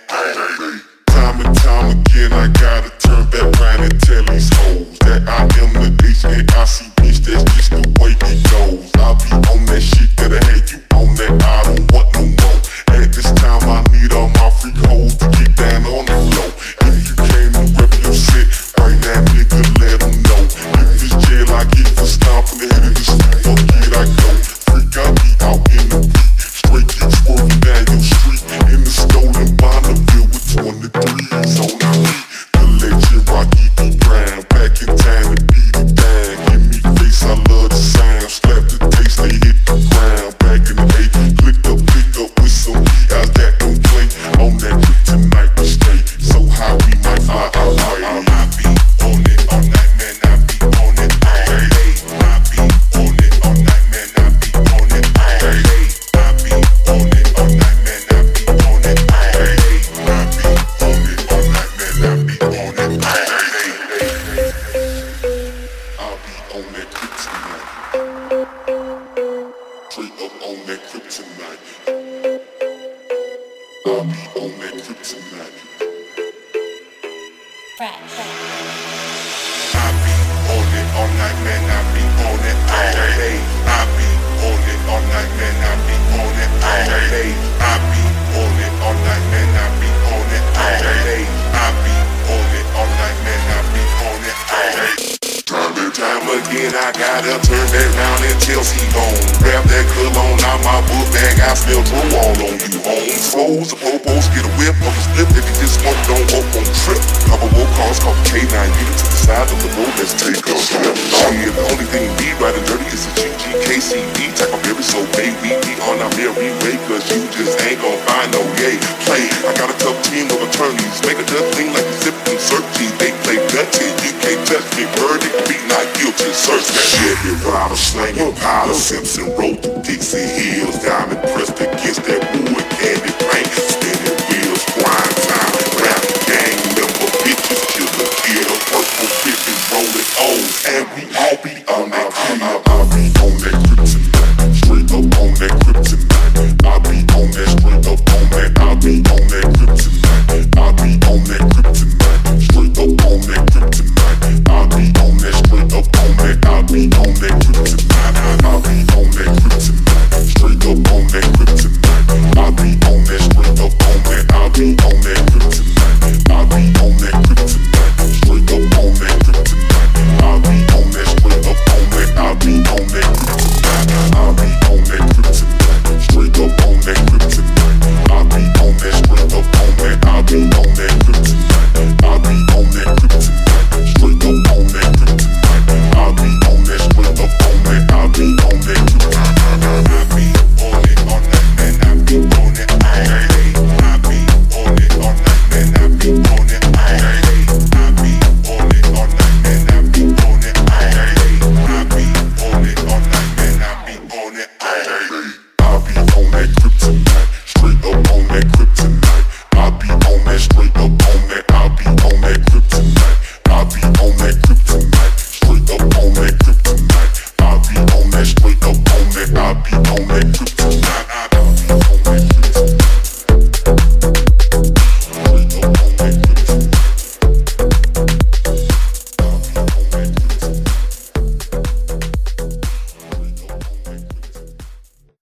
Time and time again, I gotta turn back round and tell these hoes that I am the HNIC bitch, that's just the way it goes. I'll be on that shit that I had you on that I don't want no more. At this time, I need all my freak hoes to get down on the floor. If you came to rep your shit, right now, nigga, let them know. If it's jail, I get for stomping the head of this street, fuck it, I go. Freak, I be out in the beat, straight keep swerving down your street, in the stolen Bonneville with 23s on the beat. The legend Rocky B. Brown, back in time to beat it down. Give me face, I love the sound. Slap the taste, they hit the ground. Back in the day, pick up with some guys that don't play. On that kryptonite we stay. So high we might fly out way. I be on it all night, man. I be on it all day. I be on it all night, man. I be on it all day. I be on it all night, man. I be on it all day. I be on it all night, man. I be on it all day. I'll be on that kryptonite. Straight up on that kryptonite. I'll be on that kryptonite. I be on it all night, man. I be on it all day. I be on it all night, man. I be on it all day. I be on it all night, man. I be on it all day. I be on it all night, man. I be on it all day. Time and time again, I gotta turn that round and Chelsea gone. Grab that cologne out my book bag, I smell Drew all on you. Homes, foes, the popos, get a whip of his